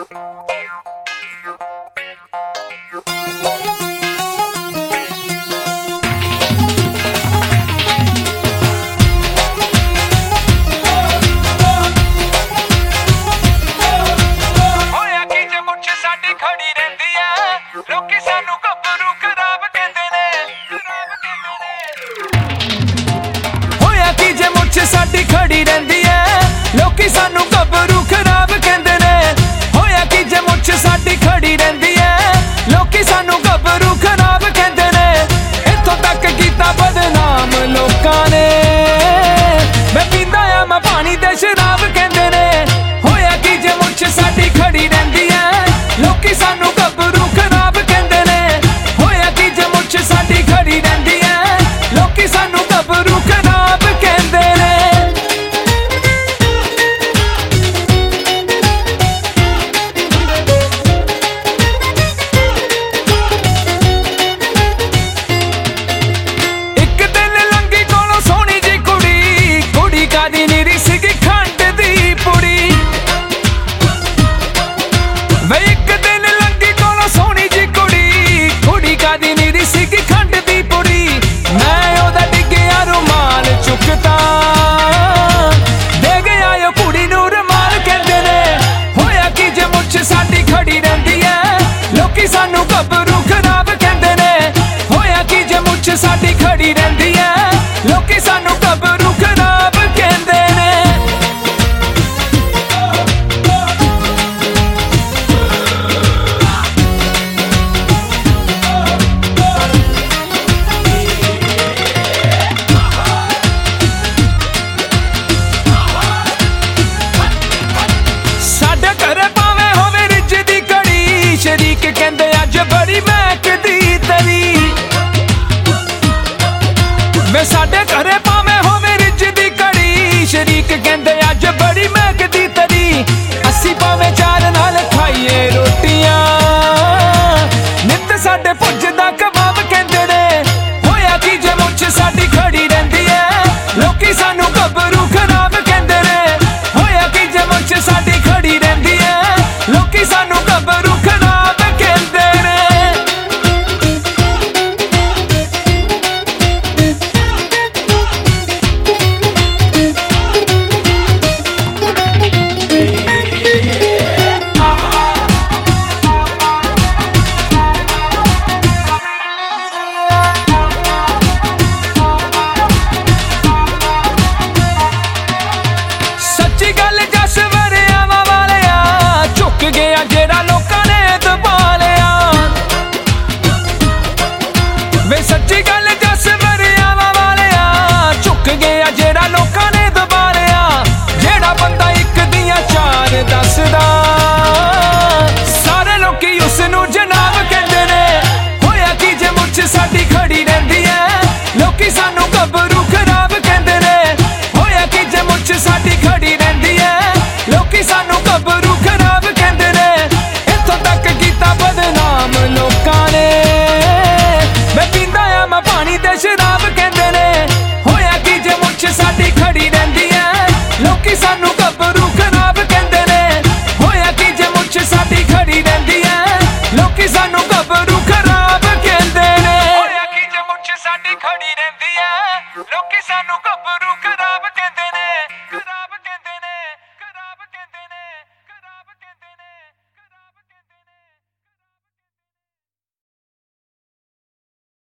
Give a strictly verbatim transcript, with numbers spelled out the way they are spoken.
ਲੋਕੀ ਸਾਨੂੰ ਗੱਭਰੂ ਖਰਾਬ ਕਹਿੰਦੇ ਨੇ। ਹੋਇਆ ਕੀ ਜੇ ਮੁੱਛ ਸਾਡੀ ਖੜੀ ਰਹਿੰਦੀ ਐ, ਲੋਕੀ ਸਾਨੂੰ ਗੱਭਰੂ ਖਰਾਬ ਕਹਿੰਦੇ ਨੇ। ਹੋਇਆ ਕੀ ਜੇ ਮੁੱਛ ਸਾਡੀ ਖੜੀ ਰਹਿੰਦੀ ਐ, ਲੋਕੀ ਸਾਨੂੰ ਗੱਭਰੂ ਖਰਾਬ ਕਹਿੰਦੇ ਨੇ। ਇੱਥੋਂ ਤੱਕ ਕੀਤਾ ਬਦਨਾਮ ਲੋਕਾਂ ਨੇ, ਮੈਂ ਪੀਂਦਾ ਆ ਮੈਂ ਪਾਣੀ ਤੇ ਸ਼ਰਾਬ ਕਹਿੰਦੇ ਨੇ। ਹੋਇਆ ਕੀ ਜੇ ਮੁੱਛ ਸਾਡੀ ਖੜੀ ਰਹਿੰਦੀ ਐ, ਲੋਕੀ ਸਾਨੂੰ ਗੱਭਰੂ ਖਰਾਬ ਕਹਿੰਦੇ ਨੇ। ਹੋਇਆ ਕੀ ਜੇ ਮੁੱਛ ਸਾਡੀ ਖੜੀ ਰਹਿੰਦੀ ਐ, ਲੋਕੀ ਸਾਨੂੰ ਗੱਭਰੂ ਖਰਾਬ ਕਹਿੰਦੇ ਨੇ। ਇੱਕ ਦਿਨ ਲੰਗੀ ਕੋਲੋਂ ਸੋਹਣੀ ਜੀ ਕੁੜੀ, ਕੁੜੀ ਕਾਦੀ ਨੀਰੀ ਸੀਗੀ ਖੰਡ ਦੀ ਪੁੜੀ। ਵੇ ਇੱਕ ਦਿਨ ਲੰਗੀ ਕੋਲੋਂ ਸੋਹਣੀ ਜੀ ਕੁੜੀ, ਕੁੜੀ ਕਾਦੀ ਨੀਰੀ ਸੀਗੀ ਖੰਡ ਦੀ ਪੁੜੀ। ਮੈਂ ਉਹਦਾ ਡਿੱਗਿਆ ਰੁਮਾਲ ਚੁੱਕਤਾ, ਦੇ ਗਿਆ ਉਹ ਕੁੜੀ ਨੂੰ ਰੁਮਾਲ ਕਹਿੰਦੇ ਨੇ। ਹੋਇਆ ਕੀ ਜੇ ਮੁੱਛ ਸਾਡੀ ਖੜੀ ਰਹਿੰਦੀ ਐ, ਲੋਕੀ ਸਾਨੂੰ ਗੱਭਰੂ ਖਰਾਬ ਕਹਿੰਦੇ ਨੇ। ਹੋਇਆ ਕੀ ਜੇ ਮੁੱਛ ਸਾਡੀ ਖੜੀ ਰਹਿੰਦੀ ਐ, ਲੋਕੀ ਸਾਨੂੰ ਗੱਭਰੂ ਖਰਾਬ ਕਹਿੰਦੇ ਨੇ। ਸਾਡੇ ਘਰੇ ਭਾਵੇਂ ਹੋਵੇ ਰਿੱਝ ਦੀ ਕੜੀ, ਸ਼ਰੀਕ ਕਹਿੰਦੇ ਅੱਜ ਬੜੀ ਮਹਿਕਦੀ ਤਰੀ। ਵੇ ਸਾਡੇ ਘਰੇ ਭਾਵੇਂ ਹੋਵੇ ਰਿੱਝ ਦੀ ਕੜੀ, ਸ਼ਰੀਕ ਕਹਿੰਦੇ ਅੱਜ ਬੜੀ ਮਹਿਕਦੀ ਤਰੀ। ਅਸੀਂ ਭਾਵੇਂ ਚਾਰ ਨਾਲ ਖਾਈਏ ਰੋਟੀਆਂ, ਨਿੱਤ ਸਾਡੇ ਪੁੱਜਦਾ ਕਬਾਬ ਕਹਿੰਦੇ ਨੇ। ਹੋਇਆ ਕੀ ਜੇ ਮੁੱਛ ਸਾਡੀ ਖੜੀ ਰਹਿੰਦੀ ਐ, ਲੋਕੀ ਸਾਨੂੰ ਗੱਭਰੂ ਖਰਾਬ ਕਹਿੰਦੇ ਨੇ। ਹੋਇਆ ਕੀ ਜੇ ਮੁੱਛ ਸਾਡੀ ਖੜੀ ਰਹਿੰਦੀ ਐ, ਲੋਕੀ ਸਾਨੂੰ ਗੱਭਰੂ ਖਰਾਬ ਕਹਿੰਦੇ ਨੇ। ਸੱਚੀ ਗੱਲ ਜਸ ਵਰਿਆਵਾਂ ਵਾਲਿਆ, ਝੁੱਕ ਗਿਆ ਜਿਹੜਾ